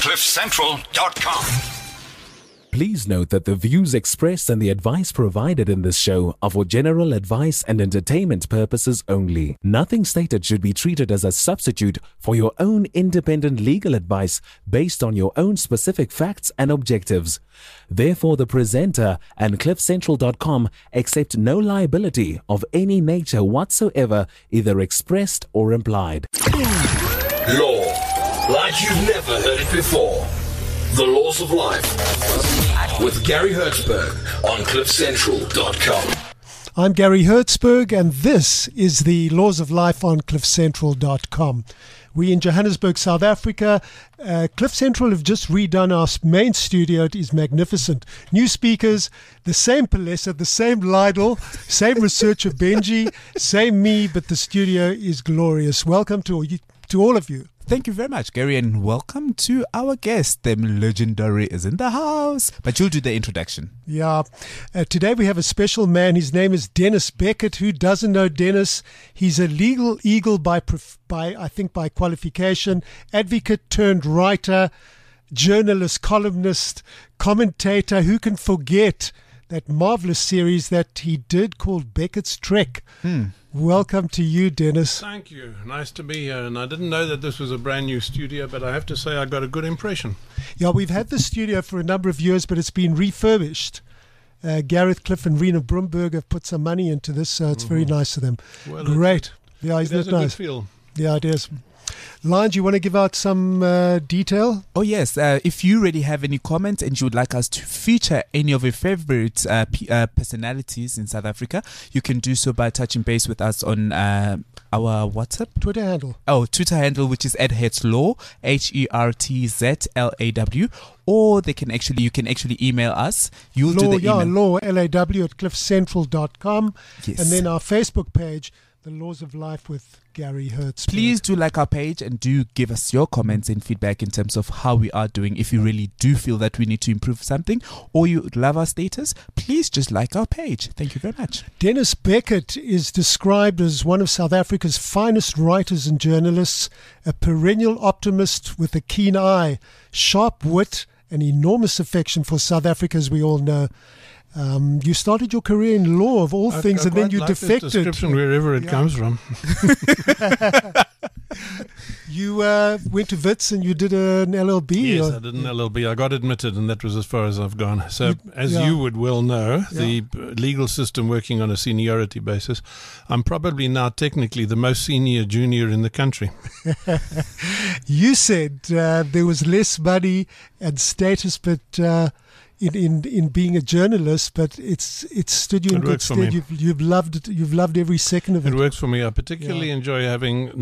CliffCentral.com. Please note that the views expressed and the advice provided in this show are for general advice and entertainment purposes only. Nothing stated should be treated as a substitute for your own independent legal advice based on your own specific facts and objectives. Therefore, the presenter and CliffCentral.com accept no liability of any nature whatsoever, either expressed or implied. Law, like you've never heard it before. The Laws of Life with Gary Hertzberg on CliffCentral.com. I'm Gary Hertzberg, and this is the Laws of Life on CliffCentral.com. We in Johannesburg, South Africa. Cliff Central have just redone our main studio. It is magnificent. New speakers, the same Palesa, the same Lidl, same researcher Benji, same me, but the studio is glorious. Welcome to all of you. Thank you very much, Gary, and welcome to our guest. The legendary is in the house, but you'll do the introduction. Yeah. Today we have a special man. His name is Dennis Beckett. Who doesn't know Dennis? He's a legal eagle by qualification, advocate turned writer, journalist, columnist, commentator. Who can forget that marvelous series that he did called Beckett's Trek? Welcome to you, Dennis. Thank you. Nice to be here. And I didn't know that this was a brand new studio, but I have to say I got a good impression. Yeah, we've had the studio for a number of years, but it's been refurbished. Gareth Cliff and Rena Brumberg have put some money into this, so it's very nice of them. Well, great. Yeah, isn't it nice? Good feel. Yeah, it is. Lions, you want to give out some detail? Oh, yes. If you already have any comments and you would like us to feature any of your favorite personalities in South Africa, you can do so by touching base with us on our WhatsApp? Twitter handle. Oh, Twitter handle, which is @HertzLaw, HertzLaw. Or you can actually email us. You'll do the email. Law, LAW at cliffcentral.com. Yes. And then our Facebook page, The Laws of Life with Gary Hertzberg. Please do like our page and do give us your comments and feedback in terms of how we are doing. If you really do feel that we need to improve something or you love our status, please just like our page. Thank you very much. Dennis Beckett is described as one of South Africa's finest writers and journalists, a perennial optimist with a keen eye, sharp wit, and enormous affection for South Africa, as we all know. You started your career in law, of all things, and then you defected. This description wherever it comes from. You went to Wits and you did an LLB? Yes, I did an LLB. I got admitted, and that was as far as I've gone. So, you would well know, the legal system working on a seniority basis, I'm probably now technically the most senior junior in the country. You said there was less money and status, but... In being a journalist, but it's stood you in good stead. You've loved it. You've loved every second of it. It works for me. I particularly enjoy having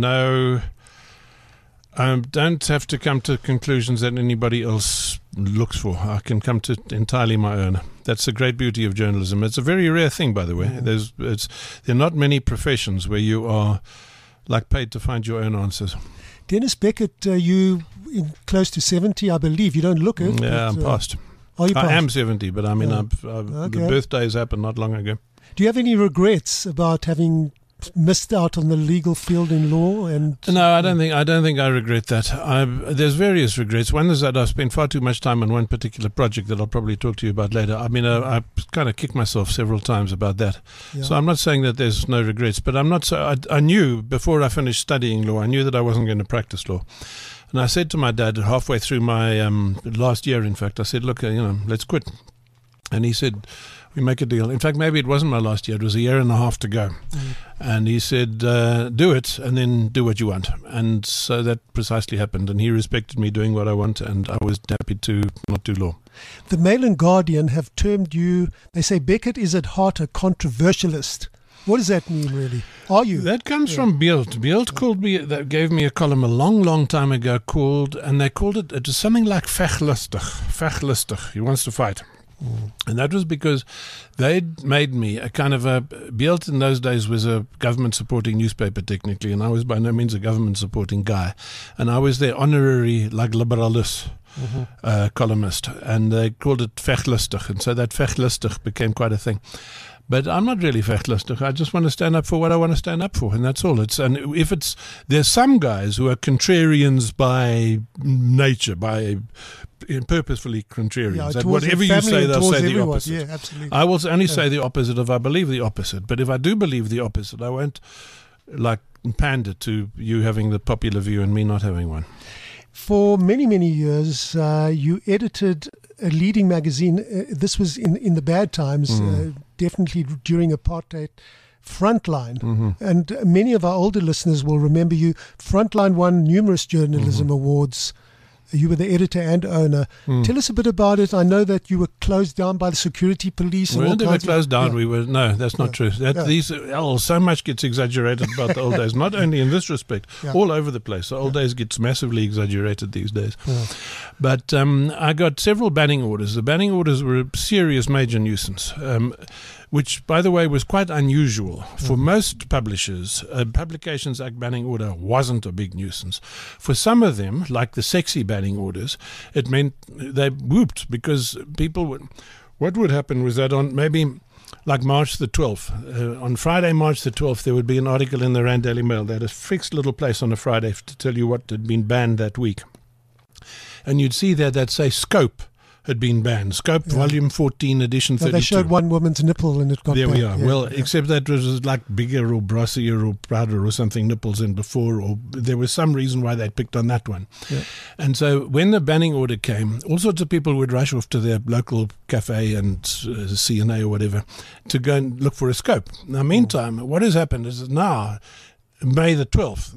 I don't have to come to conclusions that anybody else looks for. I can come to entirely my own. That's the great beauty of journalism. It's a very rare thing, by the way. There are not many professions where you are paid to find your own answers. Dennis Beckett, you in close to 70, I believe. You don't look it. Yeah, I'm past. I am 70, but I mean, the birthdays happened not long ago. Do you have any regrets about having missed out on the legal field in law? No, I don't think I regret that. There's various regrets. One is that I've spent far too much time on one particular project that I'll probably talk to you about later. I mean, I kind of kicked myself several times about that. Yeah. So I'm not saying that there's no regrets, but I'm not. I knew before I finished studying law, I knew that I wasn't going to practice law. And I said to my dad halfway through my last year, in fact, I said, look, let's quit. And he said, we make a deal. In fact, maybe it wasn't my last year. It was a year and a half to go. And he said, do it and then do what you want. And so that precisely happened. And he respected me doing what I want. And I was happy to not do law. The Mail and Guardian have termed you, they say Beckett is at heart a controversialist. What does that mean, really? Are you? That comes from Beeld. Beeld gave me a column a long, long time ago and they called it was something like Vechlustig. He wants to fight. And that was because they'd made me a kind of Beeld in those days was a government-supporting newspaper technically, and I was by no means a government-supporting guy. And I was their honorary liberalis. columnist, and they called it vechtlustig, and so that vechtlustig became quite a thing. But I'm not really vechtlustig. I just want to stand up for what I want to stand up for, and that's all. There's some guys who are contrarians by nature, purposefully contrarians. That whatever you say, they'll say the opposite. Yeah, absolutely. I will only say the opposite if I believe the opposite. But if I do believe the opposite, I won't pander to you having the popular view and me not having one. For many, many years, you edited a leading magazine. This was in the bad times, definitely during apartheid. Frontline. And many of our older listeners will remember you. Frontline won numerous journalism awards. You were the editor and owner. Tell us a bit about it. I know that you were closed down by the security police. We weren't ever closed down. No, that's not true. So much gets exaggerated about the old days. Not only in this respect, all over the place. The old days gets massively exaggerated these days. But I got several banning orders. The banning orders were a serious major nuisance. Which, by the way, was quite unusual. For most publishers, a Publications Act banning order wasn't a big nuisance. For some of them, like the sexy banning orders, it meant they whooped because what would happen was that on maybe like March the 12th, on Friday, March the 12th, there would be an article in the Rand Daily Mail. They had a fixed little place on a Friday to tell you what had been banned that week. And you'd see there that say Scope had been banned. Scope, volume 14, edition 32. They showed one woman's nipple and it got banned. There we are. Well, except that it was like bigger or brassier or prouder or something nipples than before, or there was some reason why they picked on that one. And so when the banning order came, all sorts of people would rush off to their local cafe and CNA or whatever to go and look for a Scope. Now, meantime, what has happened is now May the 12th,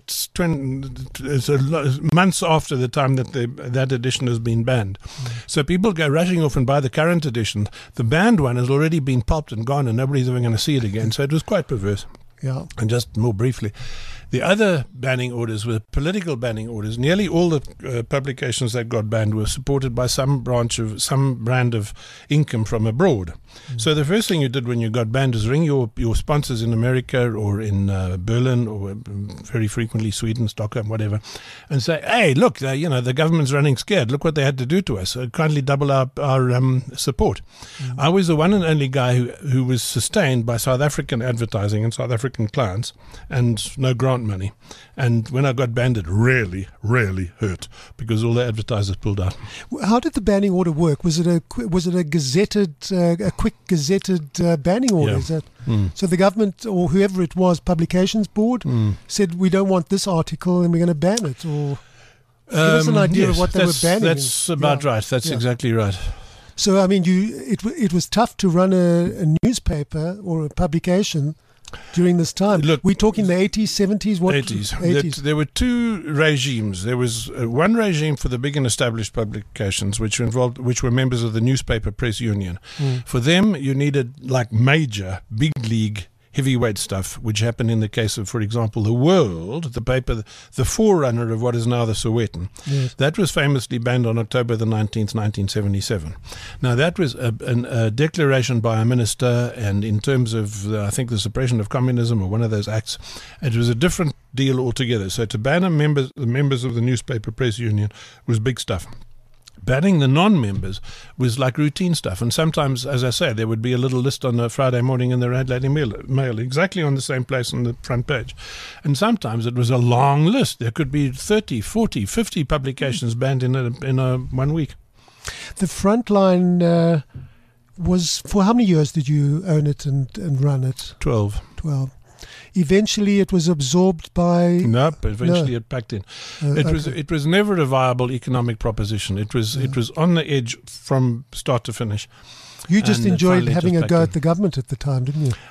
months after the time that that edition has been banned. So people go rushing off and buy the current edition. The banned one has already been pulped and gone and nobody's ever going to see it again. So it was quite perverse. Yeah. And just more briefly, the other banning orders were political banning orders. Nearly all the publications that got banned were supported by some brand of income from abroad. So the first thing you did when you got banned is ring your sponsors in America or in Berlin or very frequently Sweden, Stockholm, whatever, and say, hey, look, the government's running scared. Look what they had to do to us. Kindly double our support. I was the one and only guy who was sustained by South African advertising and South African clients and no grant money. And when I got banned, it really, really hurt because all the advertisers pulled out. How did the banning order work? Was it a gazetted, a quick gazetted banning order? Is that so? The government or whoever it was, Publications Board, said we don't want this article and we're going to ban it. Or give us an idea of what they were banning. That's about right. That's exactly right. So I mean, it was tough to run a newspaper or a publication during this time. Look, we're talking the 80s, 70s? 80s. There were two regimes. There was one regime for the big and established publications, which were members of the Newspaper Press Union. For them, you needed like major, big league, heavyweight stuff, which happened in the case of, for example, The World, the paper, the forerunner of what is now the Sowetan. Yes. That was famously banned on October the 19th, 1977. Now, that was a declaration by a minister, and in terms of, I think, the suppression of communism or one of those acts, it was a different deal altogether. So to ban the members of the Newspaper Press Union was big stuff. Banning the non-members was like routine stuff. And sometimes, as I say, there would be a little list on a Friday morning in the Rand Daily Mail, exactly on the same place on the front page. And sometimes it was a long list. There could be 30, 40, 50 publications banned in a 1 week. The Frontline was, for how many years did you own it and run it? 12. Eventually, it was absorbed by. Nope. Eventually, it packed in. It was never a viable economic proposition. It was on the edge from start to finish. You just enjoyed having a go at the government at the time, didn't you?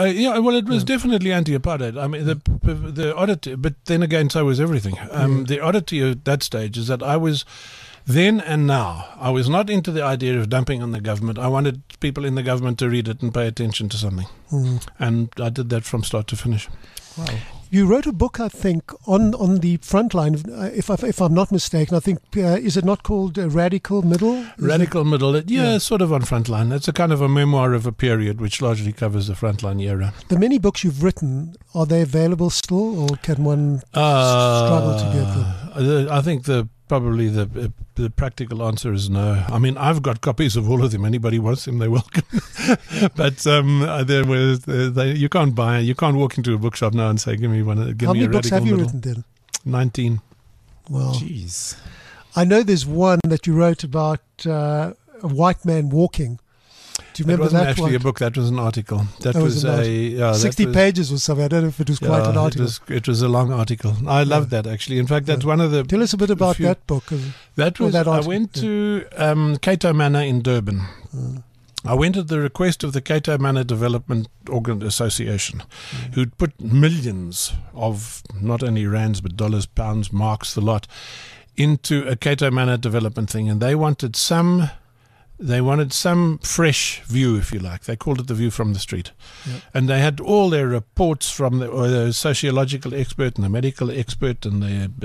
It was definitely anti-apartheid. I mean, the oddity, but then again, so was everything. The oddity at that stage is that I was. Then and now, I was not into the idea of dumping on the government. I wanted people in the government to read it and pay attention to something. And I did that from start to finish. Wow. You wrote a book, I think, on the Frontline, if I'm not mistaken. I think, is it not called Radical Middle? Radical Middle, sort of on Frontline. It's a kind of a memoir of a period which largely covers the Frontline era. The many books you've written, are they available still, or can one struggle to get them? I think the probably the practical answer is no. I mean, I've got copies of all of them. Anybody wants them, they're welcome. But you can't buy. You can't walk into a bookshop now and say, "Give me one." How many books have you written then? 19. Well, jeez. I know there's one that you wrote about a white man walking. Do you remember that one? That wasn't actually a book. That was an article. That was a 60 pages or something. I don't know if it was quite an article. It was a long article. I loved that actually. In fact, that's one of the. Tell us a bit about that book. I went to Cato Manor in Durban. I went at the request of the Cato Manor Development Association, who'd put millions of not only rands but dollars, pounds, marks, the lot, into a Cato Manor development thing, and they wanted some fresh view, if you like. They called it the view from the street. Yep. And they had all their reports from the sociological expert and the medical expert and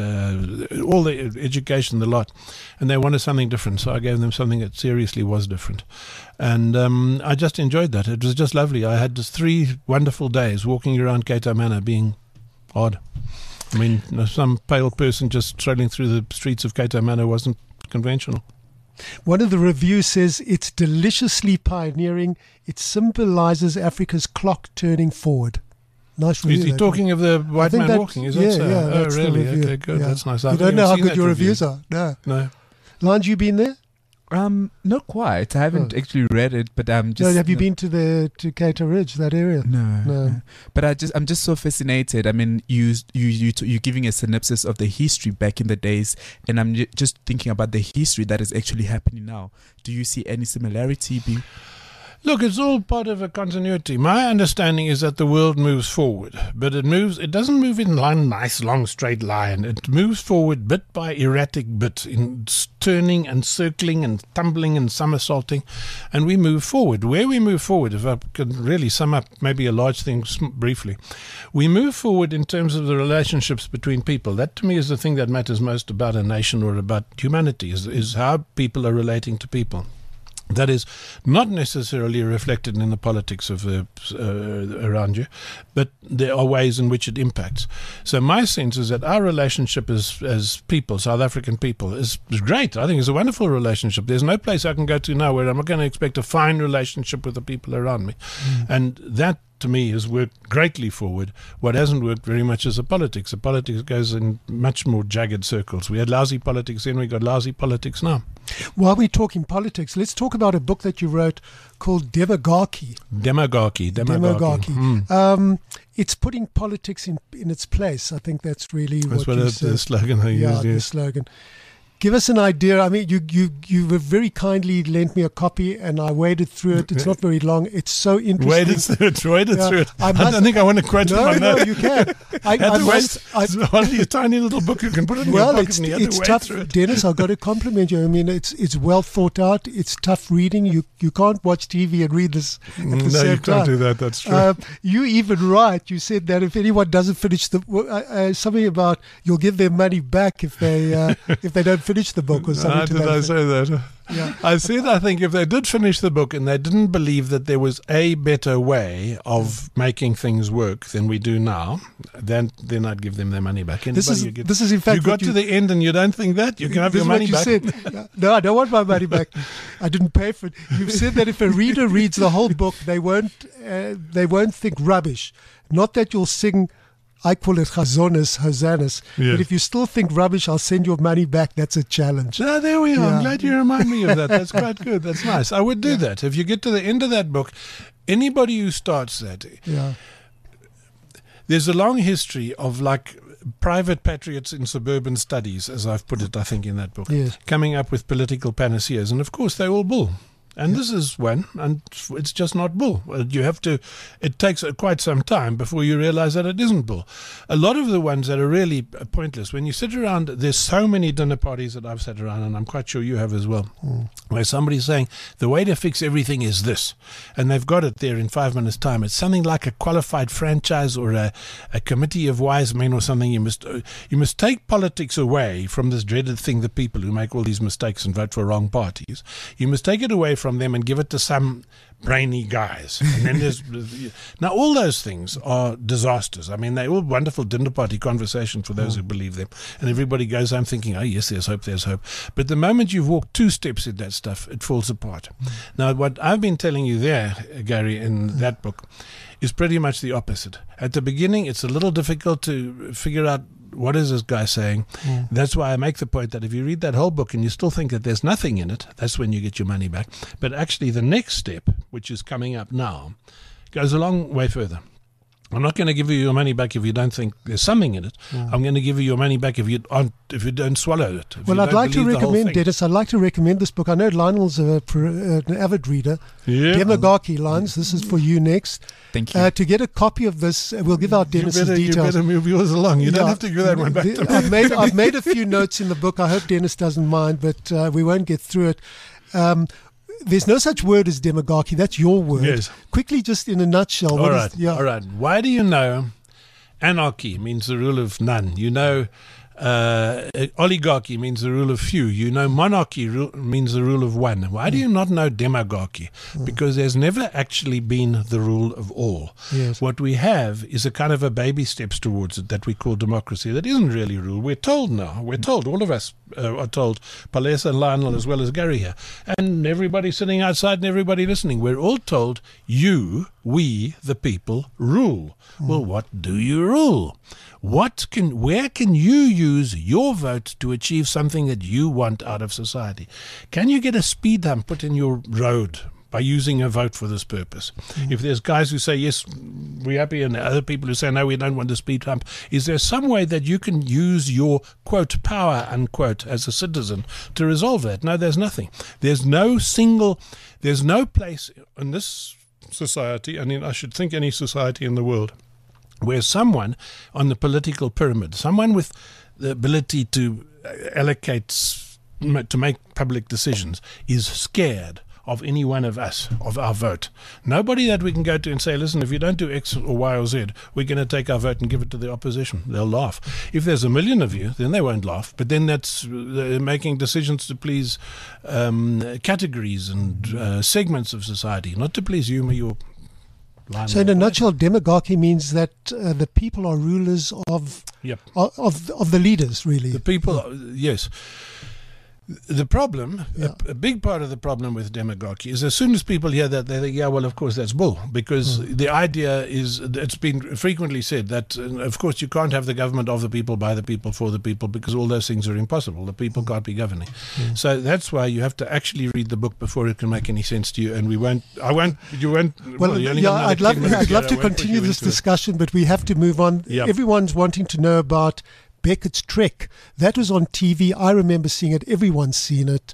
all the education, the lot. And they wanted something different, so I gave them something that seriously was different. And I just enjoyed that. It was just lovely. I had just 3 wonderful days walking around Cato Manor, being odd. I mean, some pale person just strolling through the streets of Cato Manor wasn't conventional. One of the reviews says it's deliciously pioneering. It symbolizes Africa's clock turning forward. Nice review. Is he talking of the white man walking? Is that so? Yeah, oh, really? Okay, good. Yeah. That's nice. You don't know how good your reviews are. No. Lange, you been there? Not quite. I haven't actually read it, but just. No, have you been to Cato Ridge, that area? No. But I'm just so fascinated. I mean, you're giving a synopsis of the history back in the days, and I'm just thinking about the history that is actually happening now. Do you see any similarity? Look, it's all part of a continuity. My understanding is that the world moves forward, but it doesn't move in one nice long straight line. It moves forward bit by erratic bit, in turning and circling and tumbling and somersaulting, and we move forward. Where we move forward, if I can really sum up maybe a large thing briefly, we move forward in terms of the relationships between people. That to me is the thing that matters most about a nation or about humanity, is how people are relating to people. That is not necessarily reflected in the politics of around you, but there are ways in which it impacts. So my sense is that our relationship as people, South African people, is great. I think it's a wonderful relationship. There's no place I can go to now where I'm not going to expect a fine relationship with the people around me. And that, to me, has worked greatly forward. What hasn't worked very much is the politics. The politics goes in much more jagged circles. We had lousy politics then, we got lousy politics now. While we're talking politics, let's talk about a book that you wrote called Demagogy. Demagogy. It's putting politics in its place. I think that's really what you said. The slogan I used. The slogan. Give us an idea. I mean, you very kindly lent me a copy, and I waded through it. It's not very long. It's so interesting. Waded through it. I don't think I want to quote it. No, you can. One of your tiny little book, you can put it in your pocket and you have to wade through it. Dennis, I've got to compliment you. I mean, it's well thought out. It's tough reading. You can't watch TV and read this at the same time. No, you can't do that. That's true. You even write. You said that if anyone doesn't finish something about you'll give their money back if they don't finish the book or something. Did I say that? Yeah. I said, I think if they did finish the book and they didn't believe that there was a better way of making things work than we do now, then I'd give them their money back. This is in fact you got to the end and you don't think that you can have your money back. Said. No, I don't want my money back. I didn't pay for it. You've said that if a reader reads the whole book, they won't think rubbish. Not that you'll sing. I call it Hosannas, yeah. But if you still think rubbish, I'll send your money back. That's a challenge. Ah, there we are. Yeah. I'm glad you remind me of that. That's quite good. That's nice. I would do that. If you get to the end of that book, anybody who starts that, there's a long history of like private patriots in suburban studies, as I've put it, I think, in that book, coming up with political panaceas. And of course, they're all bull. And this is one, and it's just not bull. It takes quite some time before you realize that it isn't bull. A lot of the ones that are really pointless, when you sit around, there's so many dinner parties that I've sat around, and I'm quite sure you have as well, where somebody's saying, the way to fix everything is this. And they've got it there in 5 minutes' time. It's something like a qualified franchise or a committee of wise men or something. You must take politics away from this dreaded thing, the people who make all these mistakes and vote for wrong parties. You must take it away from from them and give it to some brainy guys. And then there's now all those things are disasters. I mean, they're all wonderful dinner party conversation for those who believe them, and everybody goes home thinking, oh yes, there's hope. But the moment you've walked 2 steps in that stuff, it falls apart. Now what I've been telling you there, Gary, in that book is pretty much the opposite. At the beginning it's a little difficult to figure out what is this guy saying. That's why I make the point that if you read that whole book and you still think that there's nothing in it, that's when you get your money back. But actually the next step, which is coming up now, goes a long way further. I'm not going to give you your money back if you don't think there's something in it. I'm going to give you your money back if you don't swallow it. Well, I'd like to recommend, Dennis, I'd like to recommend this book. I know Lionel's an avid reader. Yeah. Demagogy, Lions, this is for you next. Thank you. To get a copy of this, we'll give out Dennis's details. You better move yours along. You don't have to give that one back to me. I've made a few notes in the book. I hope Dennis doesn't mind, but we won't get through it. There's no such word as demagogy. That's your word. Yes. Quickly, just in a nutshell. All right. Why do you know anarchy means the rule of none? You know oligarchy means the rule of few. You know monarchy means the rule of one. Why do you not know demagogy? Because there's never actually been the rule of all. Yes. What we have is a kind of a baby steps towards it that we call democracy. That isn't really rule. We're told now. We're told. All of us are told. Palesa and Lionel as well as Gary here. And everybody sitting outside and everybody listening. We're all told you, we, the people, rule. Well, what do you rule? Where can you use your vote to achieve something that you want out of society? Can you get a speed hump put in your road by using a vote for this purpose? If there's guys who say, yes, we're happy, and other people who say, no, we don't want a speed hump, is there some way that you can use your, quote, power, unquote, as a citizen to resolve that? No, there's nothing. There's no place in this society, and I should think any society in the world, where someone on the political pyramid, someone with the ability to allocate, to make public decisions, is scared of any one of us, of our vote. Nobody that we can go to and say, listen, if you don't do X or Y or Z, we're going to take our vote and give it to the opposition. They'll laugh. If there's 1 million of you, then they won't laugh. But then that's making decisions to please categories and segments of society, not to please you or your line. So in a nutshell, demagogy means that the people are rulers of the leaders, really. The people, yes. The problem, a big part of the problem with demagogy is as soon as people hear that, they think, yeah, well, of course, that's bull. Because the idea is, it's been frequently said that, of course, you can't have the government of the people, by the people, for the people, because all those things are impossible. The people can't be governing. So that's why you have to actually read the book before it can make any sense to you. And you won't. Well, I'd love to continue this discussion, but we have to move on. Yep. Everyone's wanting to know about Beckett's Trek. That was on TV. I remember seeing it. Everyone's seen it.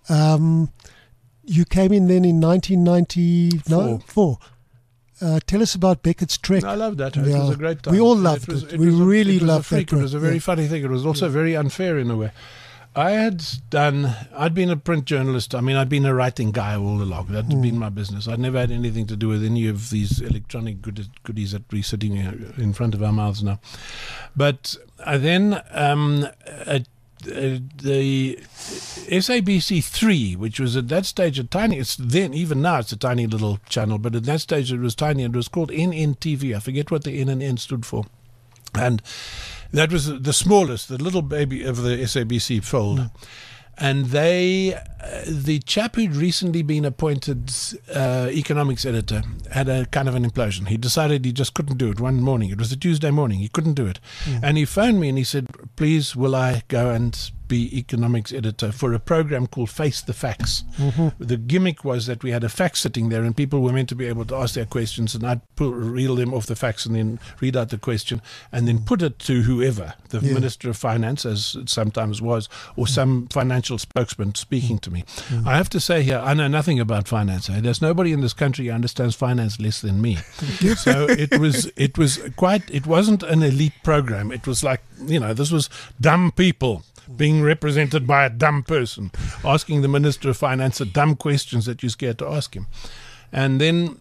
You came in then in 1994. Tell us about Beckett's Trek. I loved that. It was a great time. We all loved it. We really loved it. It was a very funny thing. It was also very unfair in a way. I'd been a print journalist. I mean, I'd been a writing guy all along. That had been my business. I'd never had anything to do with any of these electronic goodies that we're sitting in front of our mouths now. But then the SABC 3, which was at that stage a tiny, even now it's a tiny little channel, but at that stage it was tiny, and it was called NNTV. I forget what the N and N stood for. And that was the smallest, the little baby of the SABC fold. And the chap who'd recently been appointed economics editor had a kind of an implosion. He decided he just couldn't do it one morning. It was a Tuesday morning. He couldn't do it. And he phoned me and he said, please, will I go and be economics editor for a program called Face the Facts. The gimmick was that we had a fax sitting there and people were meant to be able to ask their questions, and I'd reel them off the fax and then read out the question and then put it to whoever, the Minister of Finance, as it sometimes was, or some financial spokesman speaking to me. I have to say here, I know nothing about finance. There's nobody in this country who understands finance less than me. So it wasn't an elite program. It was like, this was dumb people being represented by a dumb person, asking the Minister of Finance the dumb questions that you're scared to ask him. And then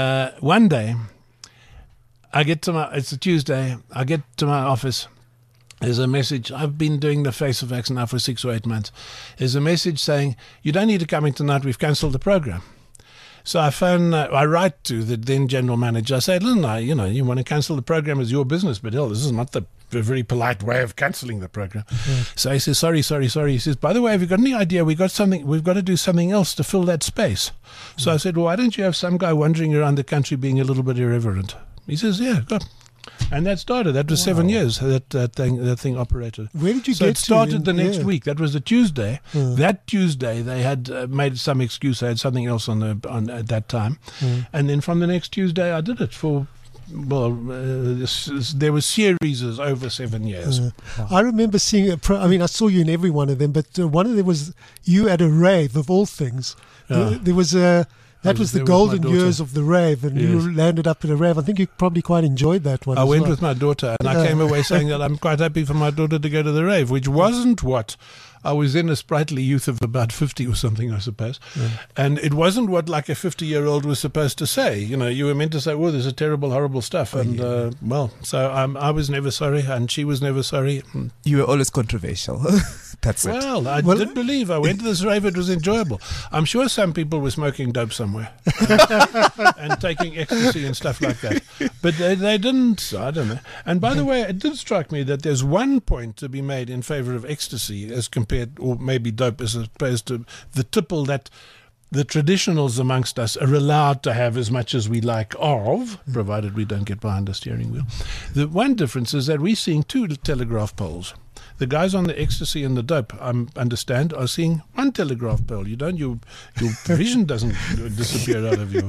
one day, it's a Tuesday, I get to my office, there's a message. I've been doing the Face of Vax now for 6 or 8 months. There's a message saying, you don't need to come in tonight, we've cancelled the program. So I write to the then general manager. I say, listen, you want to cancel the program is your business, but hell, this is not the very polite way of cancelling the program. So he says, sorry. He says, by the way, have you got any idea? We've got to do something else to fill that space. So I said, well, why don't you have some guy wandering around the country being a little bit irreverent? He says, yeah, go. And that started. That was 7 years that thing operated. Where did you so get it started to? the next week. That was the Tuesday. That Tuesday they had made some excuse. They had something else on at that time. And then from the next Tuesday I did it for. Well, there were series over 7 years. I remember seeing I saw you in every one of them, but one of them was you at a rave of all things. There was a. That was the golden years of the rave, and you landed up at a rave. I think you probably quite enjoyed that one. I went with my daughter, and I came away saying that I'm quite happy for my daughter to go to the rave, which wasn't what I was in, a sprightly youth of about 50 or something, I suppose. And it wasn't what like a 50-year-old was supposed to say. You were meant to say, oh, there's a terrible, horrible stuff. And, so I was never sorry, and she was never sorry. You were always controversial. That's it. Well, I did believe. I went to this rave. It was enjoyable. I'm sure some people were smoking dope somewhere and taking ecstasy and stuff like that. But they didn't. I don't know. And by the way, it did strike me that there's one point to be made in favor of ecstasy as compared, or maybe dope, as opposed to the tipple that the traditionals amongst us are allowed to have as much as we like of, provided we don't get behind a steering wheel. The one difference is that we're seeing 2 telegraph poles. The guys on the ecstasy and the dope, I understand, are seeing 1 telegraph pole. You don't. Your vision doesn't disappear out of you.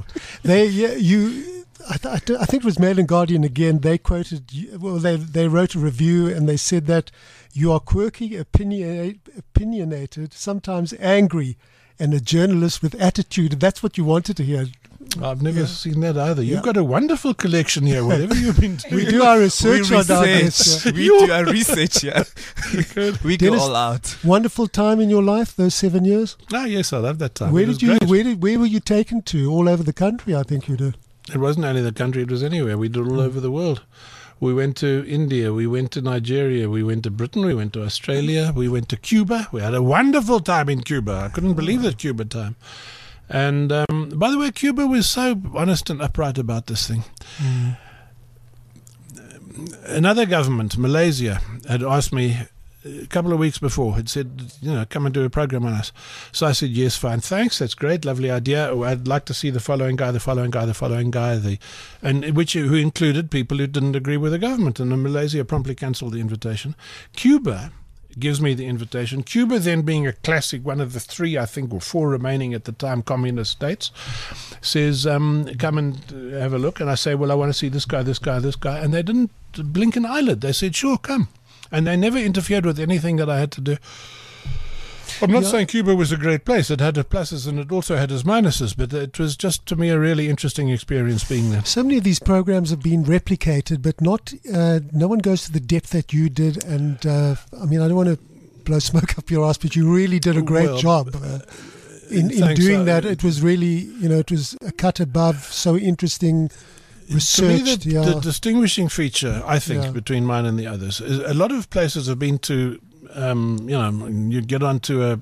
I think it was Mail and Guardian again. They quoted. Well, they wrote a review and they said that you are quirky, opinionated, sometimes angry, and a journalist with attitude. That's what you wanted to hear. I've never seen that either. You've got a wonderful collection here, whatever you've been doing. We do our research on this. We do our research, yeah. We go all out. Wonderful time in your life, those 7 years? Oh, yes, I love that time. Where were you taken to? All over the country, I think you did. It wasn't only the country, it was anywhere. We did all over the world. We went to India, we went to Nigeria, we went to Britain, we went to Australia, we went to Cuba. We had a wonderful time in Cuba. I couldn't believe that Cuba time. And by the way, Cuba was so honest and upright about this thing. Another government, Malaysia, had asked me a couple of weeks before, had said, come and do a program on us. So I said, yes, fine, thanks, that's great, lovely idea. I'd like to see the following guy, who included people who didn't agree with the government. And Malaysia promptly cancelled the invitation. Cuba gives me the invitation. Cuba, then being a classic, one of the 3, I think, or 4 remaining at the time communist states, says, come and have a look. And I say, well, I want to see this guy. And they didn't blink an eyelid. They said, sure, come. And they never interfered with anything that I had to do. I'm not saying Cuba was a great place. It had its pluses and it also had its minuses, but it was just, to me, a really interesting experience being there. So many of these programs have been replicated, but not. No one goes to the depth that you did. And I don't want to blow smoke up your ass, but you really did a great job in doing that. It was really, it was a cut above, so interesting. Researched, to me, the distinguishing feature, I think, between mine and the others is a lot of places have been to, you get onto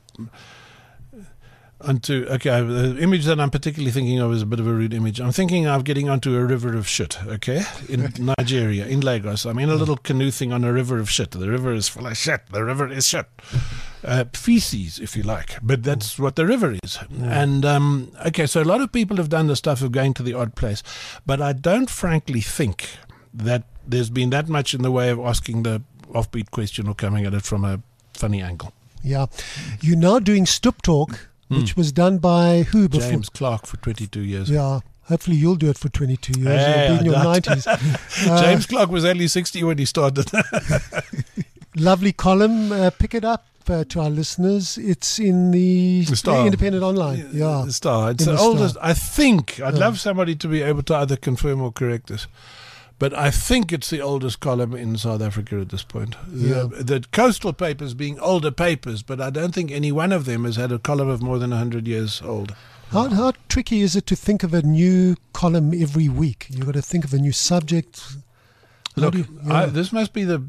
the image that I'm particularly thinking of is a bit of a rude image. I'm thinking of getting onto a river of shit, in Nigeria, in Lagos. I'm in a little canoe thing on a river of shit. The river is full of shit. The river is shit. Feces, if you like, but that's what the river is. And so a lot of people have done the stuff of going to the odd place, but I don't frankly think that there's been that much in the way of asking the offbeat question or coming at it from a funny angle. Yeah, you're now doing Stoop Talk, which was done by who before? James Clark for 22 years. Yeah. Hopefully you'll do it for 22 years. You'll be in your 90s. James Clark was only 60 when he started. Lovely column. Pick it up to our listeners. It's in the Independent Online. The Star. It's the oldest. I think. I'd love somebody to be able to either confirm or correct this. But I think it's the oldest column in South Africa at this point. The coastal papers being older papers, but I don't think any one of them has had a column of more than 100 years old. How tricky is it to think of a new column every week? You've got to think of a new subject. Look, yeah. this must be at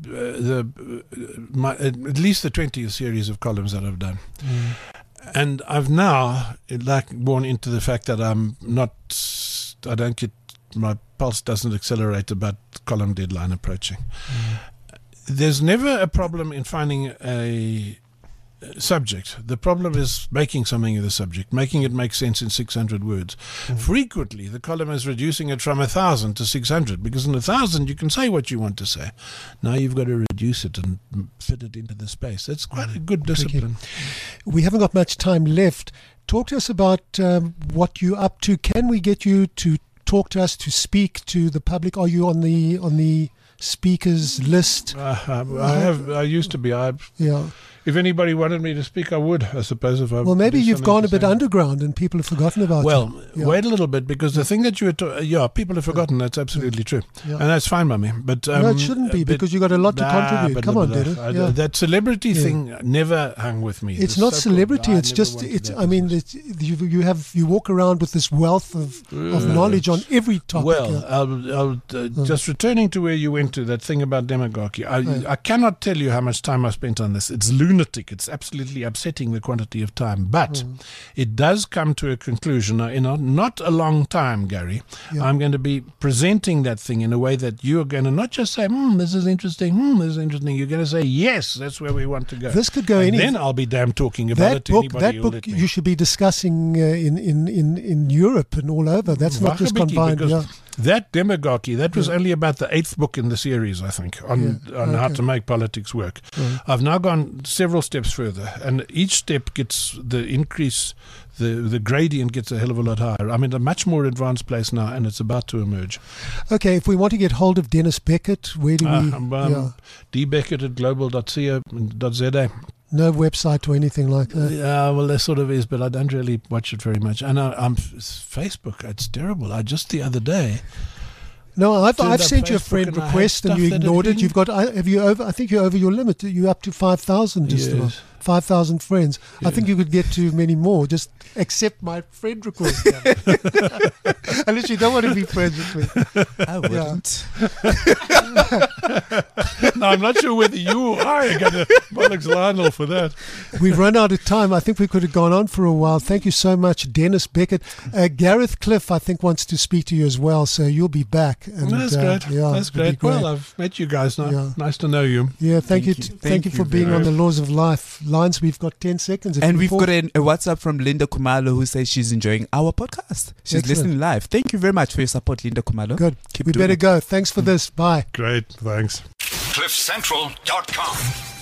least the 20th series of columns that I've done. And I've now born into the fact that my pulse doesn't accelerate about column deadline approaching. There's never a problem in finding a subject. The problem is making something of the subject, making it make sense in 600 words. Frequently, the column is reducing it from 1,000 to 600, because in 1,000 you can say what you want to say. Now you've got to reduce it and fit it into the space. That's quite a good discipline. We haven't got much time left. Talk to us about what you're up to. Can we get you to talk to us, to speak to the public? Are you on the speakers list? I used to be. Yeah. If anybody wanted me to speak, I would, I suppose. Well, maybe you've gone a bit underground and people have forgotten about you. Well, wait a little bit, because the thing that you were people have forgotten. That's absolutely true. Yeah. And that's fine by me. But no, it shouldn't be, because you've got a lot to contribute. Come on, Dennis. That celebrity thing never hung with me. It's not celebrity. It's just, you walk around with this wealth of knowledge on every topic. Well, I'll just returning to where you went to, that thing about demagogy. I cannot tell you how much time I spent on this. It's lunatic. It's absolutely upsetting, the quantity of time. But it does come to a conclusion. Now, in not a long time, Gary, I'm going to be presenting that thing in a way that you're going to not just say, this is interesting, this is interesting. You're going to say, yes, that's where we want to go. This could go any. Then I'll be damn talking about it to anybody. That book you should be discussing in Europe and all over. That's not just confined. That demagogy, that was only about the 8th book in the series, I think, on how to make politics work. I've now gone several steps further, and each step gets the increase, the gradient gets a hell of a lot higher. I'm in a much more advanced place now, and it's about to emerge. Okay, if we want to get hold of Dennis Beckett, where do we... dbeckett@global.co.za. No website or anything like that? Yeah, well, there sort of is, but I don't really watch it very much. And I'm Facebook, it's terrible. The other day... No, I've sent you a friend request and you ignored it. You've got, I think you're over your limit. You're up to 5,000 just about. 5,000 friends. Yeah. I think you could get to many more. Just accept my friend request. Unless you don't want to be friends with me. I wouldn't. No, I'm not sure whether you or I are going to bollocks Lionel for that. We've run out of time. I think we could have gone on for a while. Thank you so much, Dennis Beckett. Gareth Cliff, I think, wants to speak to you as well, so you'll be back. And, that's great. That's great. Well, I've met you guys now. Yeah. Nice to know you. Yeah, thank you for being on the Laws of Life. Lines, we've got 10 seconds. And we've got a WhatsApp from Linda Kumalo who says she's enjoying our podcast. She's listening live. Thank you very much for your support, Linda Kumalo. Good. We better go. Thanks for this. Bye. Great. Thanks. CliffCentral.com